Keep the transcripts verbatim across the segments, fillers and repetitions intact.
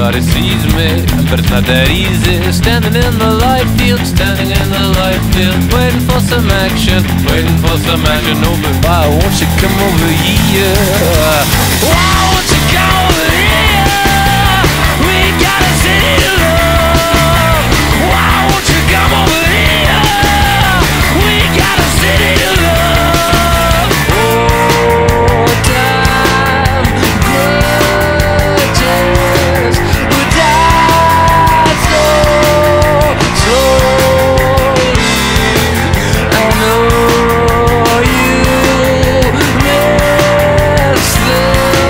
Nobody sees me, but it's not that easy. Standing in the light field, standing in the light field, waiting for some action, waiting for some action. Oh, but why won't you come over here? Why won't you come over here? We got a city to love. Why won't you come over here? We got a city to love. Oh, time grudges who die so slowly. I know you miss the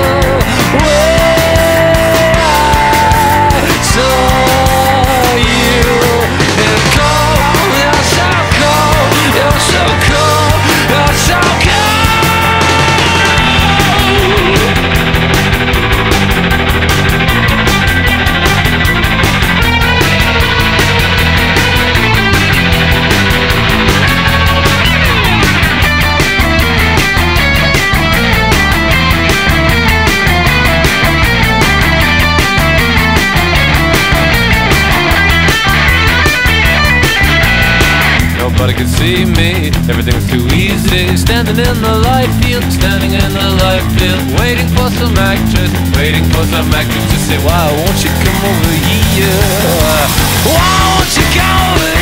way I saw you. And cold, you're so cold, you're so cold, you're so cold. Nobody can see me, everything's too easy. Standing in the light field, standing in the light field, waiting for some actress, waiting for some actress to say, why won't you come over here? Why won't you come over here?